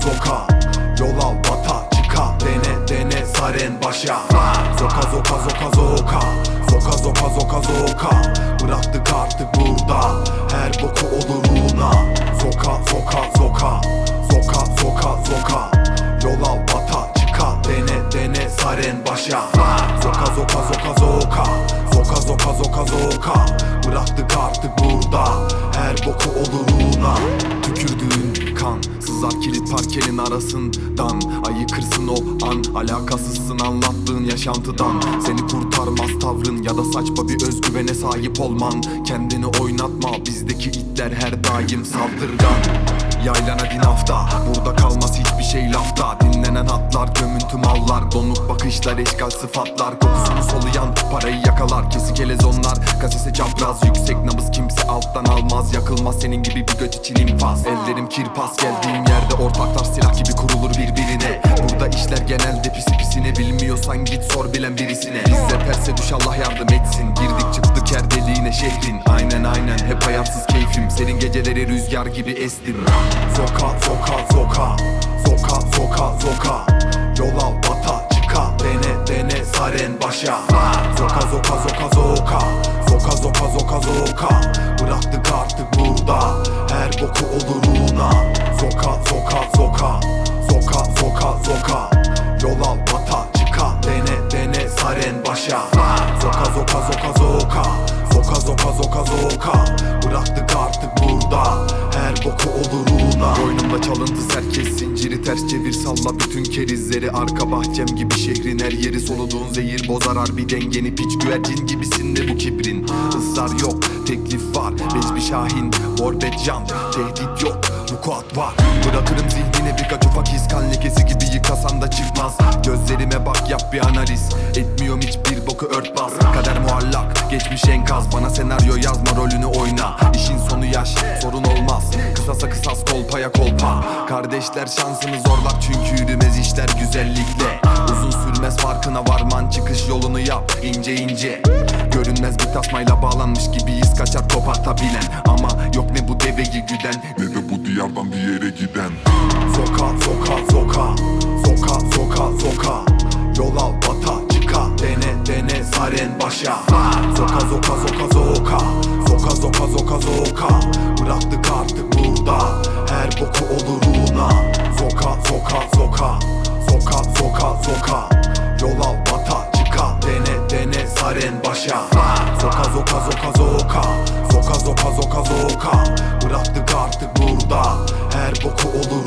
zoka. Yol al bata çıka, dene dene sar en başa. Zoka zoka zoka zoka. Zoka zoka zoka zoka. Bıraktık artık burada her boku oluruna. Zoka zoka zoka. Zoka zoka zoka. Yol al bata çıka, dene dene sar en başa. Zoka zoka zoka zoka. Zoka zoka zoka zoka. Bıraktık artık burada her boku oluruna. Tükürdüğün kan sızar kilit parkenin arasından. Ayıkırsın o an, alakasızsın anlattığın yaşantıdan. Seni kurtarmaz tavrın ya da saçma bir özgüvene sahip olman. Kendini oynatma, bizdeki itler her daim saldırgan. Yaylana din hafta, burada kalmaz hiçbir şey lafta. Dinlenen hatlar, gömüntü mallar, donuk bakışlar, eşkal sıfatlar. Kokusunu soluyan parayı yakalar, kesik elezonlar, kasese çapraz. Yüksek nabız kimse alttan almaz, yakılmaz senin gibi bir göt için infaz. Ellerim kirpas, geldiğim yerde ortaklar silah gibi kurulur birbirine. Burada işler genelde pisi pisine, bilmiyorsan git sor bilen birisine. Bizde terse düş Allah yardım etsin, girdik çıktık her deliğine şehrin. Aynen aynen hep hayatsız keyfim, senin geceleri rüzgar gibi estim. Zoka zoka zoka. Zoka zoka zoka. Yol al bata çıka, dene dene sar en başa. Zoka zoka zoka zoka. Zoka zoka zoka zoka. Bıraktık artık burada her boku oluruna. Zoka zoka zoka. Zoka zoka zoka. Yol al bata çıka, dene dene sar en başa. Zoka zoka zoka zoka. Zoka zoka zoka zoka. Bıraktık artık burada her boku oluruna. Boynumda çalıntı herkes zinciri ters çevir, salla bütün kerizleri. Arka bahçem gibi şehrin her yeri, soluduğun zehir bozar harbi dengeni. Piç güvercin gibisin de bu kibrin. Israr yok, teklif var, Bezbi Şahin, Morbet Can. Tehdit yok, vukuat var. Bırakırım zihnine birkaç ufak his, kan lekesi gibi yıkasan da çıkmaz. Gözlerime bak, yap bir analiz. Etmiyorum hiçbir boku örtbas. Kader muallak, geçmiş enkaz. Bana senaryo yazma, rolünü oyna. İşin sonu yaş, sorun olmaz. Kısasa kısas, kolpaya kolpa. Kardeşler şansını zorlar çünkü yürümez işler güzellikle. Uzun sürmez farkına varman, çıkış yolunu yap ince ince. Görünmez bir tasmayla bağlanmış gibiyiz, kaçar kopartabilen. Ama yok ne bu deveyi güden, ne de bu diyardan bir yere giden. Zoka zoka zoka. Zoka zoka zoka. Yol al bata çıka, dene dene sar en başa. Zoka zoka zoka zoka. Zoka zoka zoka zoka. Bıraktık artık burada her boku oluruna. Zoka zoka zoka. Zoka zoka zoka. Yol al bata çıka, dene dene sar en başa. Zoka zoka zoka zoka. Zoka zoka zoka zoka. Bıraktık artık burada her boku oluruna.